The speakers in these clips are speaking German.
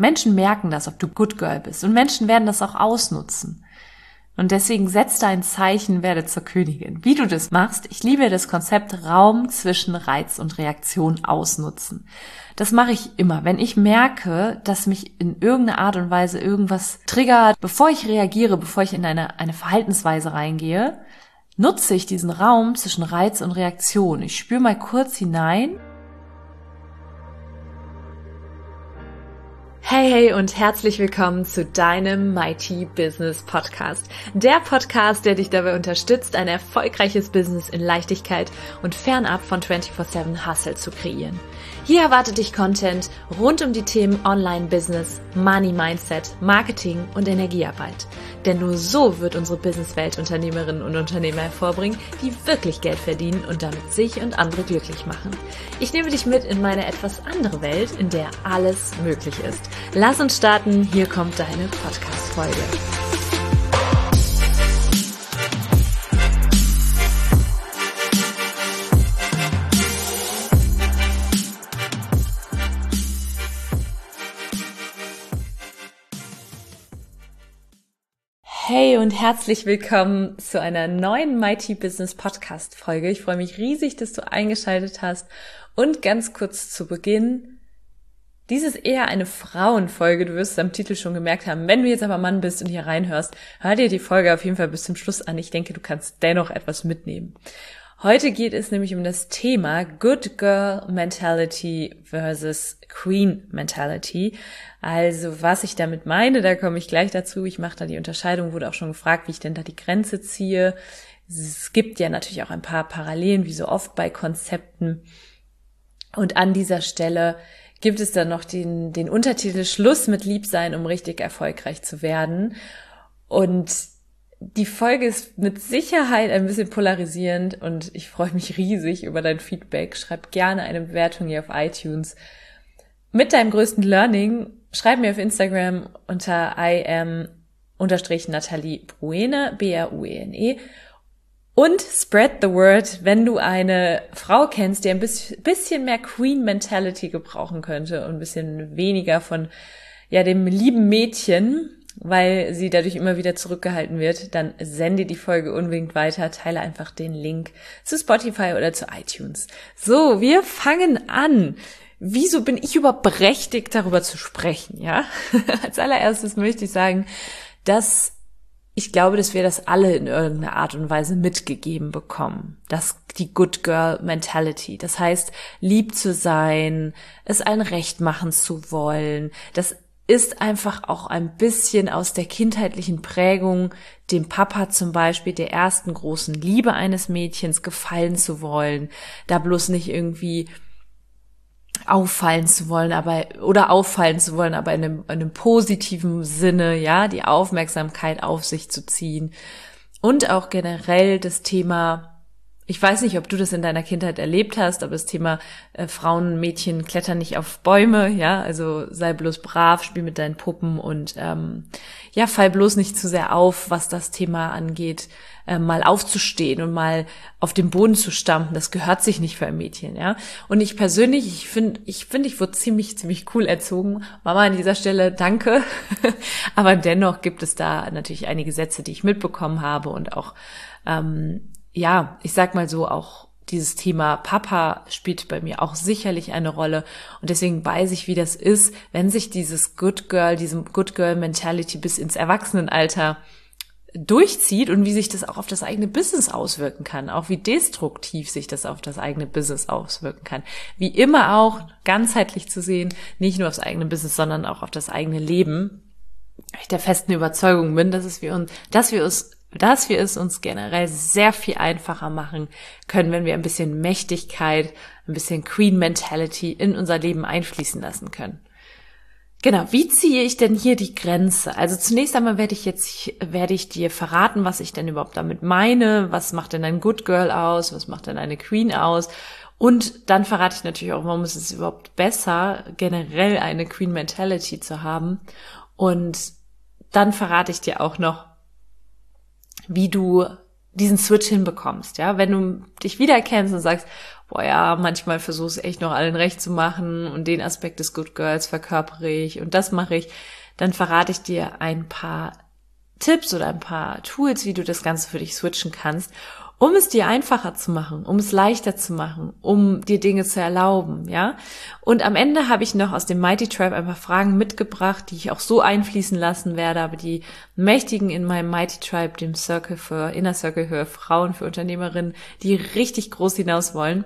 Menschen merken das, ob du Good Girl bist. Und Menschen werden das auch ausnutzen. Und deswegen setz dein Zeichen, werde zur Königin. Wie du das machst, ich liebe das Konzept Raum zwischen Reiz und Reaktion ausnutzen. Das mache ich immer, wenn ich merke, dass mich in irgendeiner Art und Weise irgendwas triggert. Bevor ich reagiere, bevor ich in eine Verhaltensweise reingehe, nutze ich diesen Raum zwischen Reiz und Reaktion. Ich spüre mal kurz hinein. Hey und herzlich willkommen zu deinem Mighty Business Podcast. Der Podcast, der dich dabei unterstützt, ein erfolgreiches Business in Leichtigkeit und fernab von 24/7 Hustle zu kreieren. Hier erwartet dich Content rund um die Themen Online-Business, Money-Mindset, Marketing und Energiearbeit. Denn nur so wird unsere Businesswelt Unternehmerinnen und Unternehmer hervorbringen, die wirklich Geld verdienen und damit sich und andere glücklich machen. Ich nehme dich mit in meine etwas andere Welt, in der alles möglich ist. Lass uns starten, hier kommt deine Podcast-Folge. Hey und herzlich willkommen zu einer neuen Mighty Business Podcast Folge. Ich freue mich riesig, dass du eingeschaltet hast. Und ganz kurz zu Beginn, dies ist eher eine Frauenfolge. Du wirst es am Titel schon gemerkt haben. Wenn du jetzt aber Mann bist und hier reinhörst, hör dir die Folge auf jeden Fall bis zum Schluss an. Ich denke, du kannst dennoch etwas mitnehmen. Heute geht es nämlich um das Thema Good Girl Mentality versus Queen Mentality. Also was ich damit meine, da komme ich gleich dazu. Ich mache da die Unterscheidung, wurde auch schon gefragt, wie ich denn da die Grenze ziehe. Es gibt ja natürlich auch ein paar Parallelen, wie so oft bei Konzepten. Und an dieser Stelle gibt es dann noch den Untertitel Schluss mit Liebsein, um richtig erfolgreich zu werden. Und die Folge ist mit Sicherheit ein bisschen polarisierend und ich freue mich riesig über dein Feedback. Schreib gerne eine Bewertung hier auf iTunes. Mit deinem größten Learning schreib mir auf Instagram unter im_Nathalie Bruene, Bruene. Und spread the word, wenn du eine Frau kennst, die ein bisschen mehr Queen Mentality gebrauchen könnte und ein bisschen weniger von dem lieben Mädchen, weil sie dadurch immer wieder zurückgehalten wird, dann sende die Folge unbedingt weiter, teile einfach den Link zu Spotify oder zu iTunes. So, wir fangen an. Wieso bin ich überhaupt berechtigt, darüber zu sprechen, ja? Als allererstes möchte ich sagen, dass ich glaube, dass wir das alle in irgendeiner Art und Weise mitgegeben bekommen. Die Good Girl Mentality. Das heißt, lieb zu sein, es allen recht machen zu wollen. Das ist einfach auch ein bisschen aus der kindheitlichen Prägung, dem Papa zum Beispiel, der ersten großen Liebe eines Mädchens gefallen zu wollen, da bloß nicht irgendwie auffallen zu wollen, aber in einem positiven Sinne, ja, die Aufmerksamkeit auf sich zu ziehen. Und auch generell das Thema, ich weiß nicht, ob du das in deiner Kindheit erlebt hast, aber das Thema Frauen, Mädchen klettern nicht auf Bäume, ja, also sei bloß brav, spiel mit deinen Puppen und fall bloß nicht zu sehr auf, was das Thema angeht, mal aufzustehen und mal auf dem Boden zu stampfen, das gehört sich nicht für ein Mädchen, ja. Und ich persönlich, ich finde, ich wurde ziemlich cool erzogen. Mama, an dieser Stelle danke. Aber dennoch gibt es da natürlich einige Sätze, die ich mitbekommen habe und auch ich sag mal so, auch dieses Thema Papa spielt bei mir auch sicherlich eine Rolle. Und deswegen weiß ich, wie das ist, wenn sich diese Good Girl Mentality bis ins Erwachsenenalter durchzieht und wie sich das auch auf das eigene Business auswirken kann, auch wie destruktiv sich das auf das eigene Business auswirken kann. Wie immer auch ganzheitlich zu sehen, nicht nur aufs eigene Business, sondern auch auf das eigene Leben. Ich der festen Überzeugung bin, dass wir es uns generell sehr viel einfacher machen können, wenn wir ein bisschen Mächtigkeit, ein bisschen Queen Mentality in unser Leben einfließen lassen können. Genau, wie ziehe ich denn hier die Grenze? Also zunächst einmal werde ich dir verraten, was ich denn überhaupt damit meine. Was macht denn ein Good Girl aus? Was macht denn eine Queen aus? Und dann verrate ich natürlich auch, warum ist es überhaupt besser, generell eine Queen Mentality zu haben. Und dann verrate ich dir auch noch, wie du diesen Switch hinbekommst, ja, wenn du dich wiedererkennst und sagst, boah ja, manchmal versuche ich es echt noch allen recht zu machen und den Aspekt des Good Girls verkörpere ich und das mache ich, dann verrate ich dir ein paar Tipps oder ein paar Tools, wie du das Ganze für dich switchen kannst, um es dir einfacher zu machen, um es leichter zu machen, um dir Dinge zu erlauben, ja. Und am Ende habe ich noch aus dem Mighty Tribe ein paar Fragen mitgebracht, die ich auch so einfließen lassen werde, aber die Mächtigen in meinem Mighty Tribe, dem Circle für Inner Circle für Frauen, für Unternehmerinnen, die richtig groß hinaus wollen,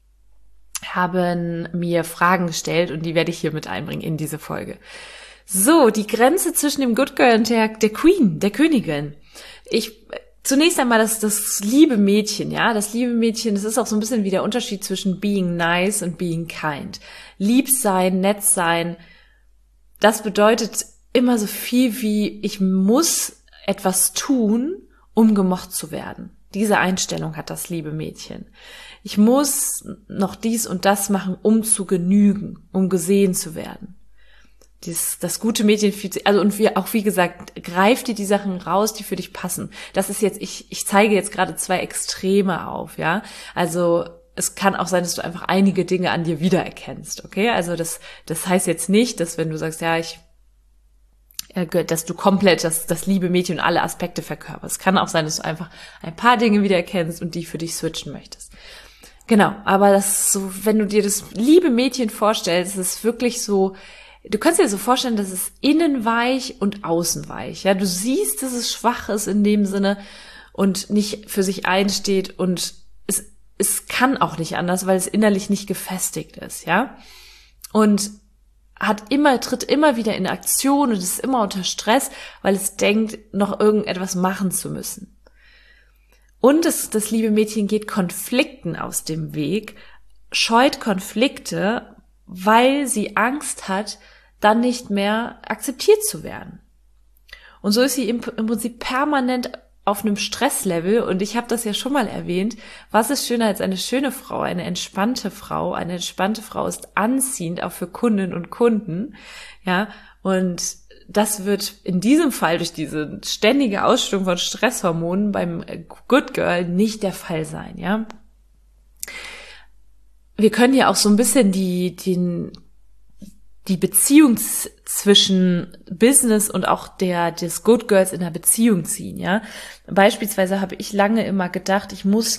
haben mir Fragen gestellt und die werde ich hier mit einbringen in diese Folge. So, die Grenze zwischen dem Good Girl und der Queen, der Königin. Zunächst einmal das liebe Mädchen, ja, das liebe Mädchen, das ist auch so ein bisschen wie der Unterschied zwischen being nice und being kind. Lieb sein, nett sein, das bedeutet immer so viel wie, ich muss etwas tun, um gemocht zu werden. Diese Einstellung hat das liebe Mädchen. Ich muss noch dies und das machen, um zu genügen, um gesehen zu werden. Das gute Mädchen, also und wie gesagt, greif dir die Sachen raus, die für dich passen. Das ist jetzt, ich zeige jetzt gerade zwei Extreme auf, ja. Also es kann auch sein, dass du einfach einige Dinge an dir wiedererkennst, okay? Also das heißt jetzt nicht, dass wenn du sagst, ja, dass du komplett das liebe Mädchen und alle Aspekte verkörperst. Es kann auch sein, dass du einfach ein paar Dinge wiedererkennst und die für dich switchen möchtest. Genau, aber das so, wenn du dir das liebe Mädchen vorstellst, ist es wirklich so. Du kannst dir so vorstellen, dass es innen weich und außen weich. Ja, du siehst, dass es schwach ist in dem Sinne und nicht für sich einsteht und es kann auch nicht anders, weil es innerlich nicht gefestigt ist, ja. Und tritt immer wieder in Aktion und ist immer unter Stress, weil es denkt, noch irgendetwas machen zu müssen. Und das liebe Mädchen geht Konflikten aus dem Weg, scheut Konflikte, weil sie Angst hat, dann nicht mehr akzeptiert zu werden. Und so ist sie im Prinzip permanent auf einem Stresslevel. Und ich habe das ja schon mal erwähnt. Was ist schöner als eine schöne Frau, eine entspannte Frau? Eine entspannte Frau ist anziehend, auch für Kundinnen und Kunden. Ja, und das wird in diesem Fall durch diese ständige Ausschüttung von Stresshormonen beim Good Girl nicht der Fall sein, ja. Wir können ja auch so ein bisschen die Beziehung zwischen Business und auch des Good Girls in der Beziehung ziehen, ja. Beispielsweise habe ich lange immer gedacht, ich muss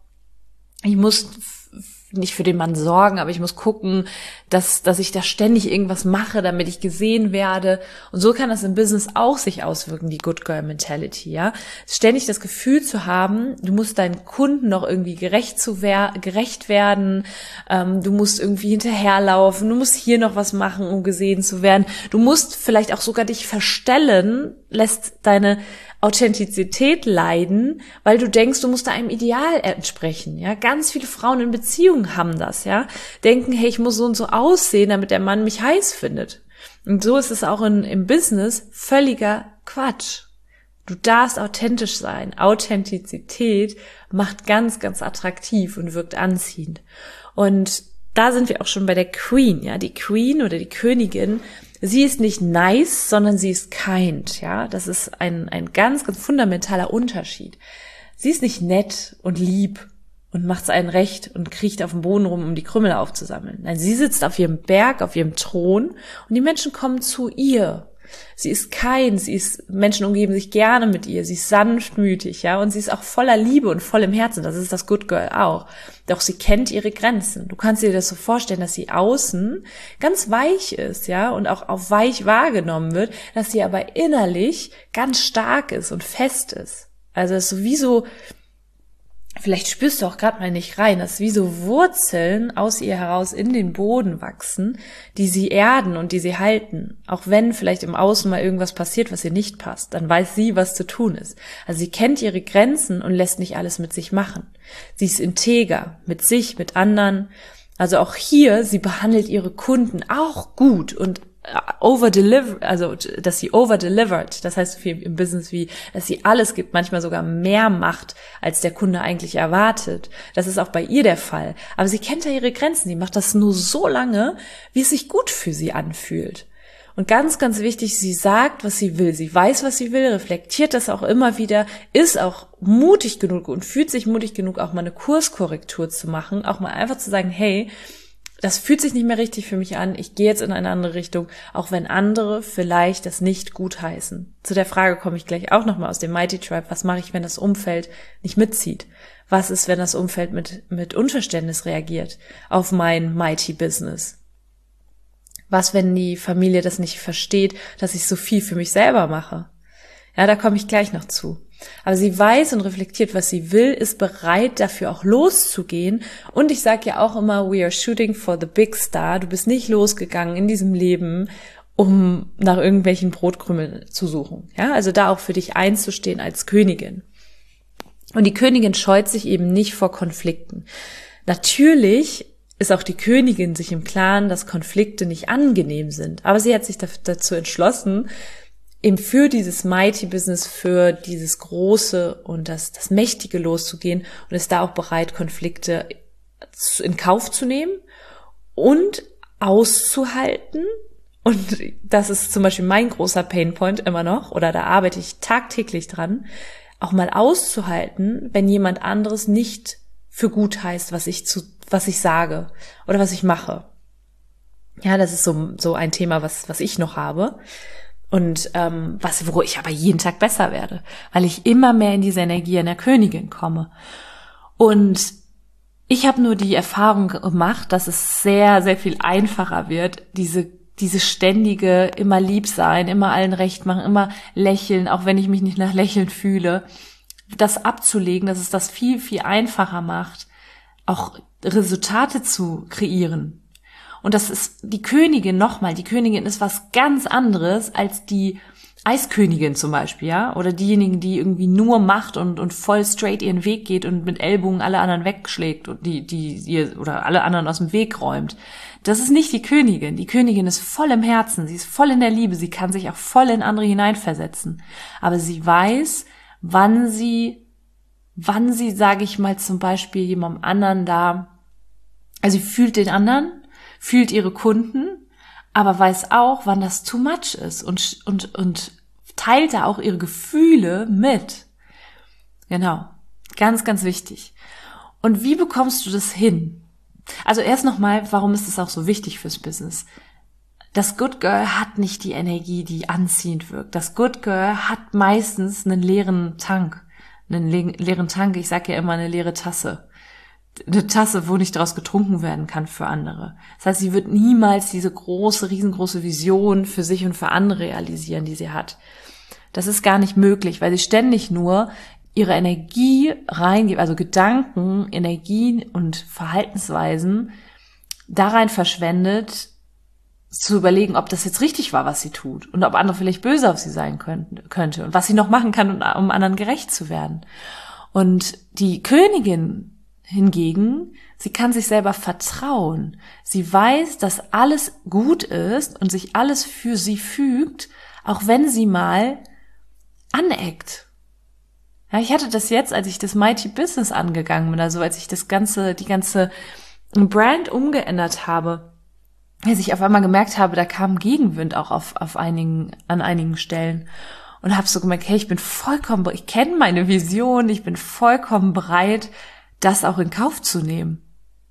nicht für den Mann sorgen, aber ich muss gucken, dass ich da ständig irgendwas mache, damit ich gesehen werde. Und so kann das im Business auch sich auswirken, die Good Girl Mentality, ja. Ständig das Gefühl zu haben, du musst deinen Kunden noch irgendwie gerecht werden, du musst irgendwie hinterherlaufen, du musst hier noch was machen, um gesehen zu werden. Du musst vielleicht auch sogar dich verstellen, lässt deine Authentizität leiden, weil du denkst, du musst da einem Ideal entsprechen, ja. Ganz viele Frauen in Beziehungen haben das, ja. Denken, hey, ich muss so und so aussehen, damit der Mann mich heiß findet. Und so ist es auch im Business völliger Quatsch. Du darfst authentisch sein. Authentizität macht ganz, ganz attraktiv und wirkt anziehend. Und da sind wir auch schon bei der Queen, ja. Die Queen oder die Königin, sie ist nicht nice, sondern sie ist kind, ja. Das ist ein ganz, ganz fundamentaler Unterschied. Sie ist nicht nett und lieb und macht's einen recht und kriecht auf dem Boden rum, um die Krümel aufzusammeln. Nein, sie sitzt auf ihrem Berg, auf ihrem Thron und die Menschen kommen zu ihr. Sie ist kind, Menschen umgeben sich gerne mit ihr, sie ist sanftmütig, ja, und sie ist auch voller Liebe und voll im Herzen, das ist das Good Girl auch. Doch sie kennt ihre Grenzen. Du kannst dir das so vorstellen, dass sie außen ganz weich ist, ja, und auch auf weich wahrgenommen wird, dass sie aber innerlich ganz stark ist und fest ist. Also es ist sowieso, vielleicht spürst du auch gerade mal nicht rein, dass wie so Wurzeln aus ihr heraus in den Boden wachsen, die sie erden und die sie halten. Auch wenn vielleicht im Außen mal irgendwas passiert, was ihr nicht passt, dann weiß sie, was zu tun ist. Also sie kennt ihre Grenzen und lässt nicht alles mit sich machen. Sie ist integer, mit sich, mit anderen. Also auch hier, sie behandelt ihre Kunden auch gut und dass sie overdelivert, das heißt so viel im Business wie, dass sie alles gibt, manchmal sogar mehr macht, als der Kunde eigentlich erwartet. Das ist auch bei ihr der Fall. Aber sie kennt ja ihre Grenzen, sie macht das nur so lange, wie es sich gut für sie anfühlt. Und ganz, ganz wichtig, sie sagt, was sie will. Sie weiß, was sie will, reflektiert das auch immer wieder, ist auch mutig genug und fühlt sich mutig genug, auch mal eine Kurskorrektur zu machen, auch mal einfach zu sagen, hey, das fühlt sich nicht mehr richtig für mich an, ich gehe jetzt in eine andere Richtung, auch wenn andere vielleicht das nicht gutheißen. Zu der Frage komme ich gleich auch nochmal aus dem Mighty Tribe. Was mache ich, wenn das Umfeld nicht mitzieht? Was ist, wenn das Umfeld mit Unverständnis reagiert auf mein Mighty Business? Was, wenn die Familie das nicht versteht, dass ich so viel für mich selber mache? Ja, da komme ich gleich noch zu. Aber sie weiß und reflektiert, was sie will, ist bereit, dafür auch loszugehen. Und ich sage ja auch immer, we are shooting for the big star. Du bist nicht losgegangen in diesem Leben, um nach irgendwelchen Brotkrümeln zu suchen. Ja, also da auch für dich einzustehen als Königin. Und die Königin scheut sich eben nicht vor Konflikten. Natürlich ist auch die Königin sich im Klaren, dass Konflikte nicht angenehm sind. Aber sie hat sich dazu entschlossen, eben für dieses Mighty Business, für dieses Große und das Mächtige loszugehen und ist da auch bereit, Konflikte in Kauf zu nehmen und auszuhalten. Und das ist zum Beispiel mein großer Painpoint immer noch, oder da arbeite ich tagtäglich dran, auch mal auszuhalten, wenn jemand anderes nicht für gut heißt, was ich sage oder was ich mache. Ja, das ist so ein Thema, was ich noch habe. Und wo ich aber jeden Tag besser werde, weil ich immer mehr in diese Energie einer Königin komme. Und ich habe nur die Erfahrung gemacht, dass es sehr, sehr viel einfacher wird, diese ständige, immer lieb sein, immer allen recht machen, immer lächeln, auch wenn ich mich nicht nach Lächeln fühle, das abzulegen, dass es das viel, viel einfacher macht, auch Resultate zu kreieren. Und das ist die Königin nochmal. Die Königin ist was ganz anderes als die Eiskönigin zum Beispiel, ja? Oder diejenigen, die irgendwie nur macht und voll straight ihren Weg geht und mit Ellbogen alle anderen wegschlägt und oder alle anderen aus dem Weg räumt. Das ist nicht die Königin. Die Königin ist voll im Herzen. Sie ist voll in der Liebe. Sie kann sich auch voll in andere hineinversetzen. Aber sie weiß, wann sie, sage ich mal, zum Beispiel jemandem anderen also sie fühlt den anderen, fühlt ihre Kunden, aber weiß auch, wann das too much ist und teilt da auch ihre Gefühle mit. Genau. Ganz, ganz wichtig. Und wie bekommst du das hin? Also erst nochmal, warum ist es auch so wichtig fürs Business? Das Good Girl hat nicht die Energie, die anziehend wirkt. Das Good Girl hat meistens einen leeren Tank. Ich sage ja immer eine leere Tasse. Eine Tasse, wo nicht daraus getrunken werden kann für andere. Das heißt, sie wird niemals diese riesengroße Vision für sich und für andere realisieren, die sie hat. Das ist gar nicht möglich, weil sie ständig nur ihre Energie reingibt, also Gedanken, Energien und Verhaltensweisen da rein verschwendet, zu überlegen, ob das jetzt richtig war, was sie tut und ob andere vielleicht böse auf sie sein könnte und was sie noch machen kann, um anderen gerecht zu werden. Und die Königin hingegen, sie kann sich selber vertrauen. Sie weiß, dass alles gut ist und sich alles für sie fügt, auch wenn sie mal aneckt. Ja, ich hatte das jetzt, als ich das Mighty Business angegangen bin, also als ich die ganze Brand umgeändert habe, als ich auf einmal gemerkt habe, da kam Gegenwind auch an einigen Stellen. Und habe so gemerkt, hey, ich kenne meine Vision, ich bin vollkommen bereit, das auch in Kauf zu nehmen.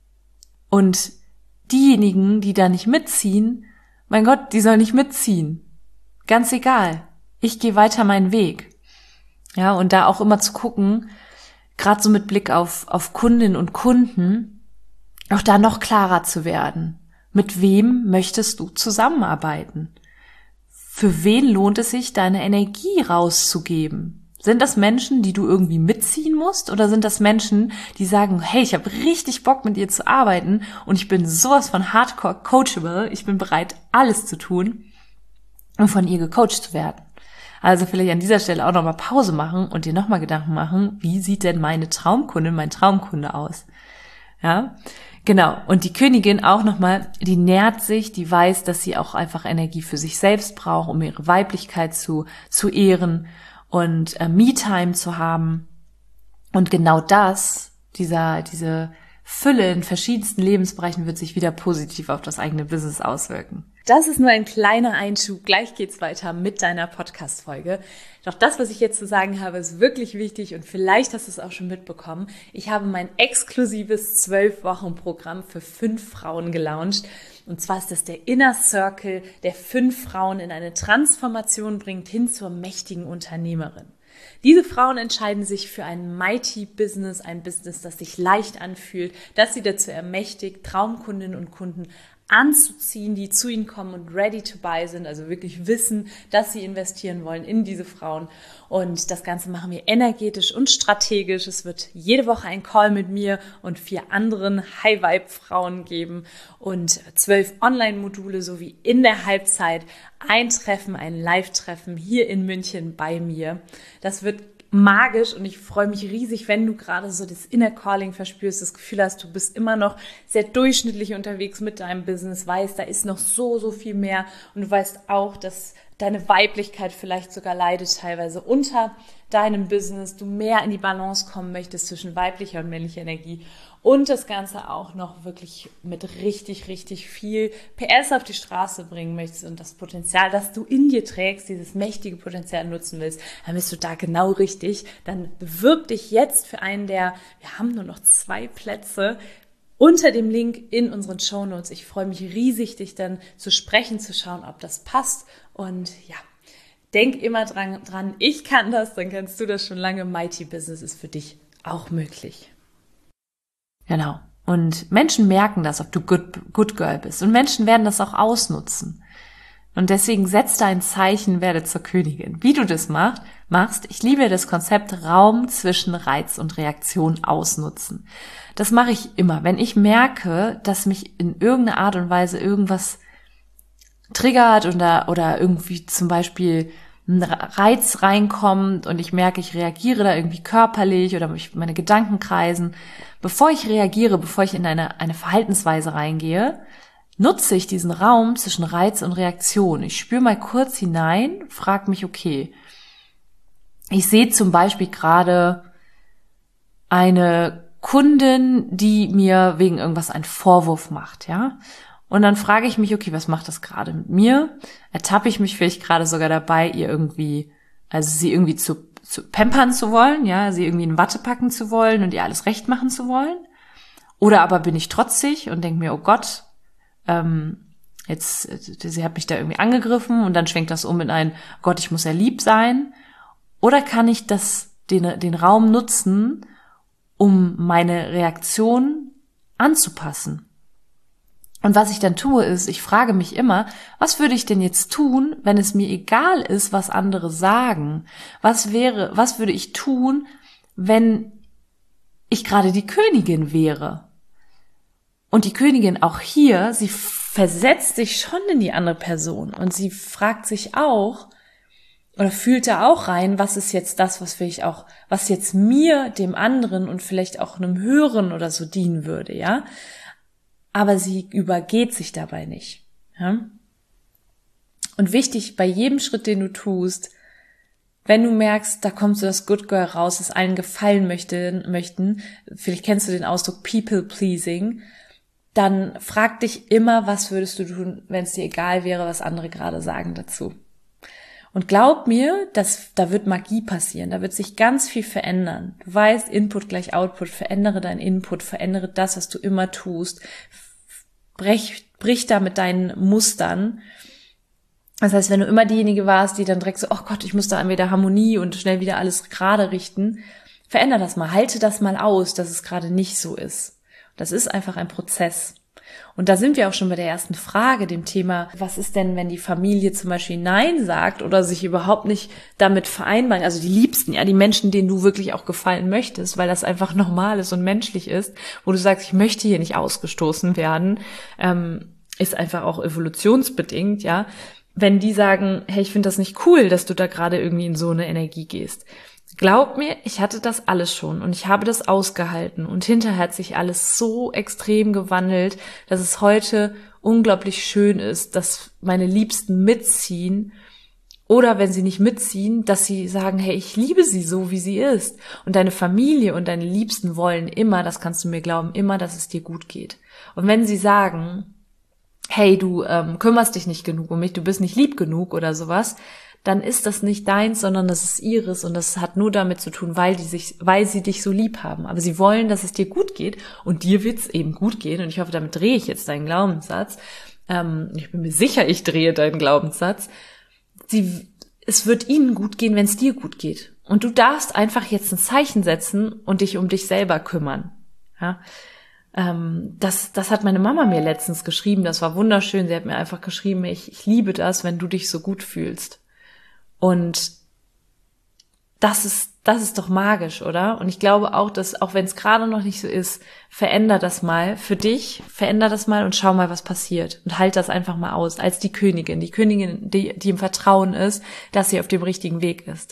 Und diejenigen, die da nicht mitziehen, mein Gott, die sollen nicht mitziehen. Ganz egal. Ich gehe weiter meinen Weg. Ja, und da auch immer zu gucken, gerade so mit Blick auf Kundinnen und Kunden, auch da noch klarer zu werden. Mit wem möchtest du zusammenarbeiten? Für wen lohnt es sich, deine Energie rauszugeben? Sind das Menschen, die du irgendwie mitziehen musst? Oder sind das Menschen, die sagen, hey, ich habe richtig Bock, mit dir zu arbeiten und ich bin sowas von hardcore coachable, ich bin bereit, alles zu tun, um von ihr gecoacht zu werden. Also vielleicht an dieser Stelle auch nochmal Pause machen und dir nochmal Gedanken machen, wie sieht denn meine Traumkundin, mein Traumkunde aus? Ja, genau. Und die Königin auch nochmal, die nährt sich, die weiß, dass sie auch einfach Energie für sich selbst braucht, um ihre Weiblichkeit zu ehren und Me-Time zu haben. Und genau diese Fülle in verschiedensten Lebensbereichen wird sich wieder positiv auf das eigene Business auswirken. Das ist nur ein kleiner Einschub. Gleich geht's weiter mit deiner Podcast-Folge. Doch das, was ich jetzt zu sagen habe, ist wirklich wichtig und vielleicht hast du es auch schon mitbekommen. Ich habe mein exklusives 12-Wochen-Programm für 5 Frauen gelauncht. Und zwar ist das der Inner Circle, der 5 Frauen in eine Transformation bringt hin zur mächtigen Unternehmerin. Diese Frauen entscheiden sich für ein Mighty Business, ein Business, das sich leicht anfühlt, das sie dazu ermächtigt, Traumkundinnen und Kunden anzuziehen, die zu ihnen kommen und ready to buy sind, also wirklich wissen, dass sie investieren wollen in diese Frauen. Und das Ganze machen wir energetisch und strategisch. Es wird jede Woche ein Call mit mir und 4 anderen High-Vibe-Frauen geben und 12 Online-Module sowie in der Halbzeit ein Treffen, ein Live-Treffen hier in München bei mir. Das wird magisch und ich freue mich riesig, wenn du gerade so das Inner Calling verspürst, das Gefühl hast, du bist immer noch sehr durchschnittlich unterwegs mit deinem Business, weißt, da ist noch so viel mehr und du weißt auch, dass deine Weiblichkeit vielleicht sogar leidet teilweise unter deinem Business, du mehr in die Balance kommen möchtest zwischen weiblicher und männlicher Energie und das Ganze auch noch wirklich mit richtig viel PS auf die Straße bringen möchtest und das Potenzial, das du in dir trägst, dieses mächtige Potenzial nutzen willst, dann bist du da genau richtig. Dann bewirb dich jetzt für einen wir haben nur noch 2 Plätze, unter dem Link in unseren Shownotes. Ich freue mich riesig, dich dann zu sprechen, zu schauen, ob das passt. Und ja, denk immer dran, ich kann das, dann kannst du das schon lange. Mighty Business ist für dich auch möglich. Genau. Und Menschen merken das, ob du good girl bist. Und Menschen werden das auch ausnutzen. Und deswegen setz da ein Zeichen, werde zur Königin. Wie du das machst, ich liebe das Konzept Raum zwischen Reiz und Reaktion ausnutzen. Das mache ich immer. Wenn ich merke, dass mich in irgendeiner Art und Weise irgendwas triggert oder irgendwie zum Beispiel ein Reiz reinkommt und ich merke, ich reagiere da irgendwie körperlich oder meine Gedanken kreisen, bevor ich reagiere, bevor ich in eine Verhaltensweise reingehe, nutze ich diesen Raum zwischen Reiz und Reaktion. Ich spüre mal kurz hinein, frage mich, okay, ich sehe zum Beispiel gerade eine Kundin, die mir wegen irgendwas einen Vorwurf macht, ja. Und dann frage ich mich, okay, was macht das gerade mit mir? Ertappe ich mich vielleicht gerade sogar dabei, sie irgendwie zu pampern zu wollen, ja, sie irgendwie in Watte packen zu wollen und ihr alles recht machen zu wollen? Oder aber bin ich trotzig und denke mir, oh Gott, sie hat mich da irgendwie angegriffen und dann schwenkt das um in ein, oh Gott, ich muss ja lieb sein. Oder kann ich den Raum nutzen, um meine Reaktion anzupassen? Und was ich dann tue, ist, ich frage mich immer, was würde ich denn jetzt tun, wenn es mir egal ist, was andere sagen? Was würde ich tun, wenn ich gerade die Königin wäre? Und die Königin auch hier, sie versetzt sich schon in die andere Person und sie fragt sich auch oder fühlt da auch rein, was ist jetzt das, was jetzt mir, dem anderen und vielleicht auch einem Höheren oder so dienen würde, ja? Aber sie übergeht sich dabei nicht. Ja? Und wichtig, bei jedem Schritt, den du tust, wenn du merkst, da kommt so das Good Girl raus, das allen gefallen möchten, vielleicht kennst du den Ausdruck People Pleasing, dann frag dich immer, was würdest du tun, wenn es dir egal wäre, was andere gerade sagen dazu. Und glaub mir, da wird Magie passieren, da wird sich ganz viel verändern. Du weißt, Input gleich Output, verändere deinen Input, verändere das, was du immer tust, brich da mit deinen Mustern. Das heißt, wenn du immer diejenige warst, die dann direkt so, oh Gott, ich muss da wieder Harmonie und schnell wieder alles gerade richten, veränder das mal, halte das mal aus, dass es gerade nicht so ist. Das ist einfach ein Prozess. Und da sind wir auch schon bei der ersten Frage, dem Thema, was ist denn, wenn die Familie zum Beispiel Nein sagt oder sich überhaupt nicht damit vereinbaren, also die Liebsten, ja, die Menschen, denen du wirklich auch gefallen möchtest, weil das einfach normal ist und menschlich ist, wo du sagst, ich möchte hier nicht ausgestoßen werden, ist einfach auch evolutionsbedingt, ja. Wenn die sagen, hey, ich finde das nicht cool, dass du da gerade irgendwie in so eine Energie gehst. Glaub mir, ich hatte das alles schon und ich habe das ausgehalten und hinterher hat sich alles so extrem gewandelt, dass es heute unglaublich schön ist, dass meine Liebsten mitziehen Oder wenn sie nicht mitziehen, dass sie sagen, hey, ich liebe sie so, wie sie ist. Und deine Familie und deine Liebsten wollen immer, das kannst du mir glauben, immer, dass es dir gut geht. Und wenn sie sagen, hey, du kümmerst dich nicht genug um mich, du bist nicht lieb genug oder sowas, dann ist das nicht deins, sondern das ist ihres und das hat nur damit zu tun, weil sie dich so lieb haben. Aber sie wollen, dass es dir gut geht und dir wird's eben gut gehen und ich hoffe, damit drehe ich jetzt deinen Glaubenssatz. Ich bin mir sicher, ich drehe deinen Glaubenssatz. Es wird ihnen gut gehen, wenn es dir gut geht. Und du darfst einfach jetzt ein Zeichen setzen und dich um dich selber kümmern. Ja? Das hat meine Mama mir letztens geschrieben, das war wunderschön. Sie hat mir einfach geschrieben, ich liebe das, wenn du dich so gut fühlst. Und das ist doch magisch, oder? Und ich glaube auch, dass, auch wenn es gerade noch nicht so ist, veränder das mal für dich, veränder das mal und schau mal, was passiert. Und halt das einfach mal aus, als die Königin, die im Vertrauen ist, dass sie auf dem richtigen Weg ist.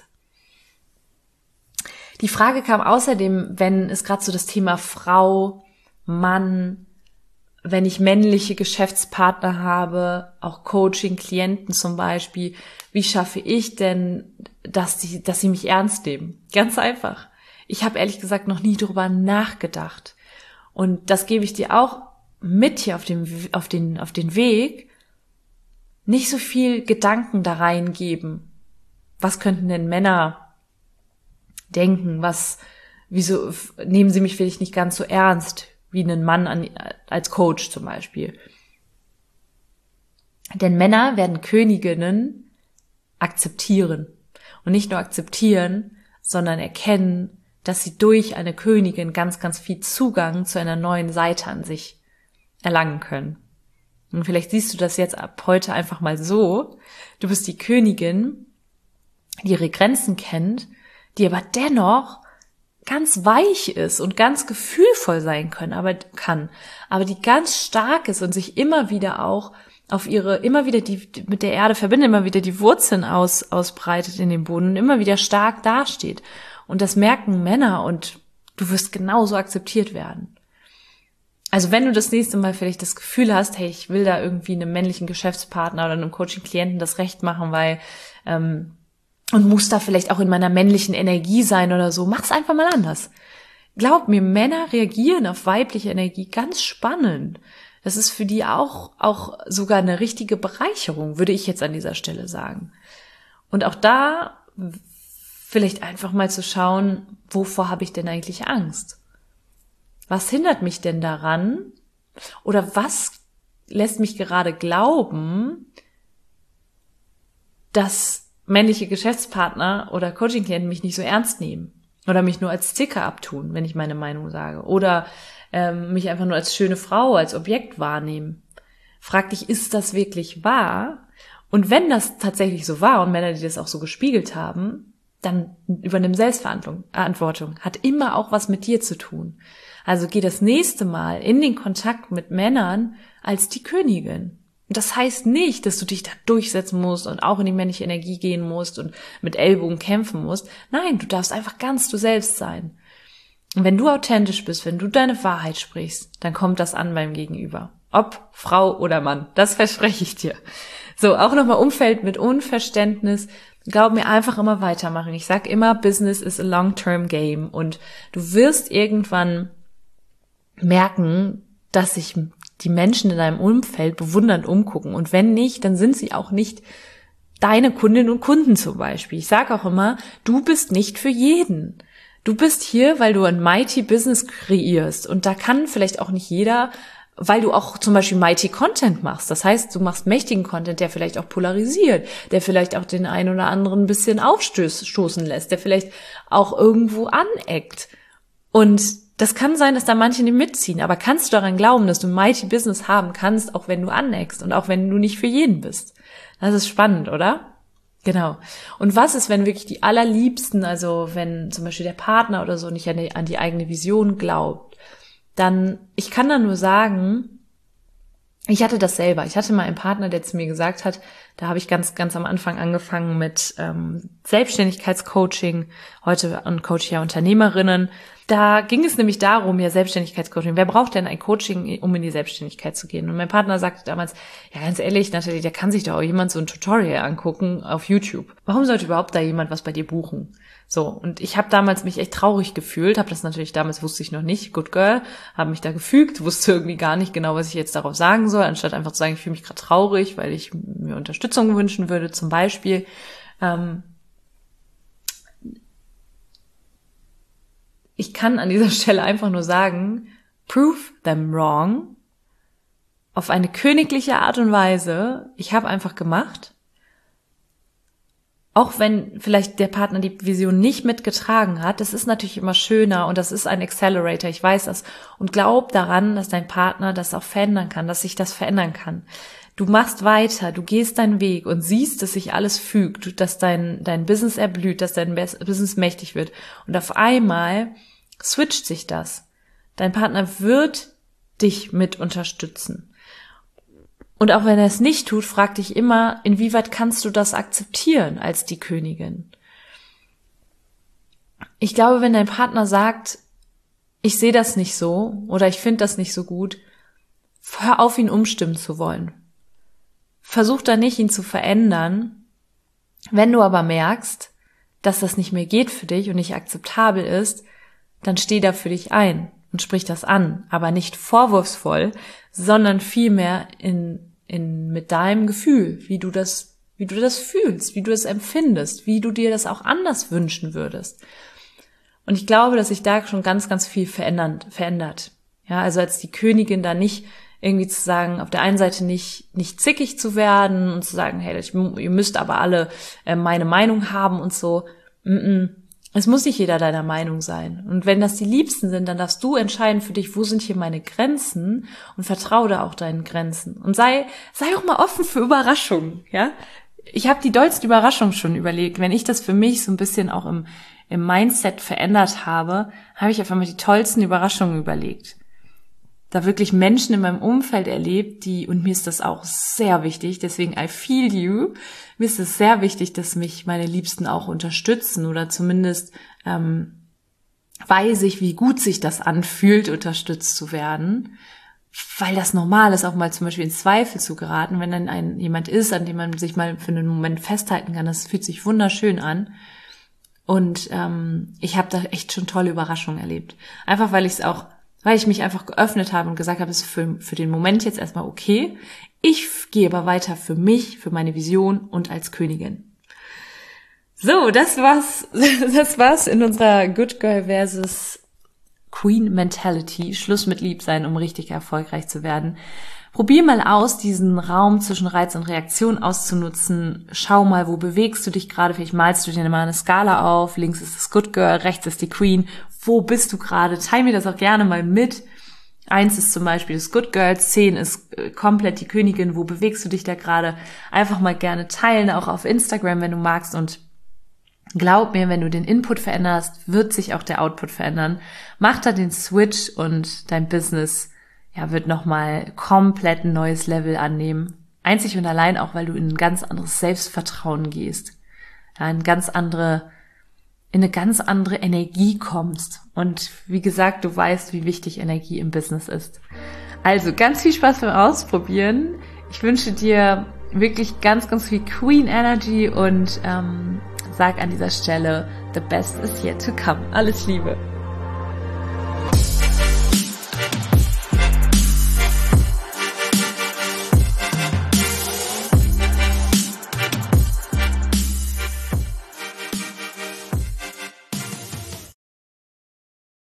Die Frage kam außerdem, wenn es gerade so das Thema Frau, Mann, wenn ich männliche Geschäftspartner habe, auch Coaching, Klienten zum Beispiel, wie schaffe ich denn, dass sie mich ernst nehmen? Ganz einfach. Ich habe ehrlich gesagt noch nie drüber nachgedacht. Und das gebe ich dir auch mit hier auf den Weg. Nicht so viel Gedanken da reingeben. Was könnten denn Männer denken? Wieso nehmen sie mich vielleicht nicht ganz so ernst wie einen Mann als Coach zum Beispiel? Denn Männer werden Königinnen akzeptieren. Und nicht nur akzeptieren, sondern erkennen, dass sie durch eine Königin ganz, ganz viel Zugang zu einer neuen Seite an sich erlangen können. Und vielleicht siehst du das jetzt ab heute einfach mal so. Du bist die Königin, die ihre Grenzen kennt, die aber dennoch ganz weich ist und ganz gefühlvoll sein kann, aber die ganz stark ist und sich immer wieder auch mit der Erde verbindet, immer wieder die Wurzeln ausbreitet in den Boden und immer wieder stark dasteht. Und das merken Männer und du wirst genauso akzeptiert werden. Also wenn du das nächste Mal vielleicht das Gefühl hast, hey, ich will da irgendwie einem männlichen Geschäftspartner oder einem Coaching-Klienten das Recht machen, weil und muss da vielleicht auch in meiner männlichen Energie sein oder so, mach's einfach mal anders. Glaub mir, Männer reagieren auf weibliche Energie ganz spannend. Das ist für die auch sogar eine richtige Bereicherung, würde ich jetzt an dieser Stelle sagen. Und auch da vielleicht einfach mal zu schauen, wovor habe ich denn eigentlich Angst? Was hindert mich denn daran? Oder was lässt mich gerade glauben, dass männliche Geschäftspartner oder Coaching-Klienten mich nicht so ernst nehmen? Oder mich nur als Sticker abtun, wenn ich meine Meinung sage? Oder mich einfach nur als schöne Frau, als Objekt wahrnehmen. Frag dich, ist das wirklich wahr? Und wenn das tatsächlich so war und Männer, die das auch so gespiegelt haben, dann übernimm Selbstverantwortung. Hat immer auch was mit dir zu tun. Also geh das nächste Mal in den Kontakt mit Männern als die Königin. Und das heißt nicht, dass du dich da durchsetzen musst und auch in die männliche Energie gehen musst und mit Ellbogen kämpfen musst. Nein, du darfst einfach ganz du selbst sein. Und wenn du authentisch bist, wenn du deine Wahrheit sprichst, dann kommt das an beim Gegenüber. Ob Frau oder Mann, das verspreche ich dir. So, auch nochmal Umfeld mit Unverständnis. Glaub mir, einfach immer weitermachen. Ich sag immer, Business is a long-term game. Und du wirst irgendwann merken, dass sich die Menschen in deinem Umfeld bewundernd umgucken. Und wenn nicht, dann sind sie auch nicht deine Kundinnen und Kunden zum Beispiel. Ich sage auch immer, du bist nicht für jeden. Du bist hier, weil du ein Mighty Business kreierst und da kann vielleicht auch nicht jeder, weil du auch zum Beispiel Mighty Content machst. Das heißt, du machst mächtigen Content, der vielleicht auch polarisiert, der vielleicht auch den einen oder anderen ein bisschen aufstoßen lässt, der vielleicht auch irgendwo aneckt. Und das kann sein, dass da manche nicht mitziehen, aber kannst du daran glauben, dass du ein Mighty Business haben kannst, auch wenn du aneckst und auch wenn du nicht für jeden bist? Das ist spannend, oder? Genau. Und was ist, wenn wirklich die Allerliebsten, also wenn zum Beispiel der Partner oder so nicht an die eigene Vision glaubt, dann, ich kann da nur sagen, ich hatte das selber. Ich hatte mal einen Partner, der zu mir gesagt hat, da habe ich ganz, ganz am Anfang angefangen mit Selbstständigkeitscoaching, heute coache ich ja Unternehmerinnen, Da ging es nämlich darum, ja, Selbstständigkeitscoaching. Wer braucht denn ein Coaching, um in die Selbstständigkeit zu gehen? Und mein Partner sagte damals, ja, ganz ehrlich, Nathalie, da kann sich doch auch jemand so ein Tutorial angucken auf YouTube. Warum sollte überhaupt da jemand was bei dir buchen? So, und ich habe damals mich echt traurig gefühlt, habe das natürlich damals, wusste ich noch nicht, Good Girl, habe mich da gefügt, wusste irgendwie gar nicht genau, was ich jetzt darauf sagen soll, anstatt einfach zu sagen, ich fühle mich gerade traurig, weil ich mir Unterstützung wünschen würde, zum Beispiel. Ich kann an dieser Stelle einfach nur sagen, prove them wrong, auf eine königliche Art und Weise. Ich habe einfach gemacht, auch wenn vielleicht der Partner die Vision nicht mitgetragen hat. Das ist natürlich immer schöner und das ist ein Accelerator, ich weiß das. Und glaub daran, dass dein Partner das auch verändern kann, dass sich das verändern kann. Du machst weiter, du gehst deinen Weg und siehst, dass sich alles fügt, dass dein Business erblüht, dass dein Business mächtig wird. Und auf einmal switcht sich das. Dein Partner wird dich mit unterstützen. Und auch wenn er es nicht tut, frag dich immer, inwieweit kannst du das akzeptieren als die Königin? Ich glaube, wenn dein Partner sagt, ich sehe das nicht so oder ich finde das nicht so gut, hör auf, ihn umstimmen zu wollen. Versuch da nicht, ihn zu verändern. Wenn du aber merkst, dass das nicht mehr geht für dich und nicht akzeptabel ist, dann steh da für dich ein und sprich das an, aber nicht vorwurfsvoll, sondern vielmehr mit deinem Gefühl, wie du das fühlst, wie du es empfindest, wie du dir das auch anders wünschen würdest. Und ich glaube, dass sich da schon ganz, ganz viel verändert. Ja, also als die Königin da nicht irgendwie zu sagen, auf der einen Seite nicht zickig zu werden und zu sagen, hey, ihr müsst aber alle meine Meinung haben und so. Es muss nicht jeder deiner Meinung sein. Und wenn das die Liebsten sind, dann darfst du entscheiden für dich, wo sind hier meine Grenzen, und vertraue da auch deinen Grenzen. Und sei auch mal offen für Überraschungen, ja. Ich habe die dollsten Überraschungen schon überlegt. Wenn ich das für mich so ein bisschen auch im Mindset verändert habe, habe ich auf einmal die tollsten Überraschungen überlegt. Da wirklich Menschen in meinem Umfeld erlebt, und mir ist das auch sehr wichtig, deswegen I feel you, mir ist es sehr wichtig, dass mich meine Liebsten auch unterstützen oder zumindest weiß ich, wie gut sich das anfühlt, unterstützt zu werden, weil das normal ist, auch mal zum Beispiel in Zweifel zu geraten, wenn dann jemand ist, an dem man sich mal für einen Moment festhalten kann, das fühlt sich wunderschön an. Und ich habe da echt schon tolle Überraschungen erlebt. Einfach weil ich mich einfach geöffnet habe und gesagt habe, es ist für den Moment jetzt erstmal okay. Ich gehe aber weiter für mich, für meine Vision und als Königin. So, das war's in unserer Good Girl versus Queen Mentality. Schluss mit Liebsein, um richtig erfolgreich zu werden. Probier mal aus, diesen Raum zwischen Reiz und Reaktion auszunutzen. Schau mal, wo bewegst du dich gerade? Vielleicht malst du dir mal eine Skala auf. Links ist das Good Girl, rechts ist die Queen. Wo bist du gerade? Teil mir das auch gerne mal mit. 1 ist zum Beispiel das Good Girl, 10 ist komplett die Königin. Wo bewegst du dich da gerade? Einfach mal gerne teilen, auch auf Instagram, wenn du magst. Und glaub mir, wenn du den Input veränderst, wird sich auch der Output verändern. Mach da den Switch und dein Business wird nochmal komplett ein neues Level annehmen. Einzig und allein auch, weil du in ein ganz anderes Selbstvertrauen gehst. Ja, in eine ganz andere Energie kommst. Und wie gesagt, du weißt, wie wichtig Energie im Business ist. Also ganz viel Spaß beim Ausprobieren. Ich wünsche dir wirklich ganz, ganz viel Queen Energy und sag an dieser Stelle, the best is yet to come. Alles Liebe.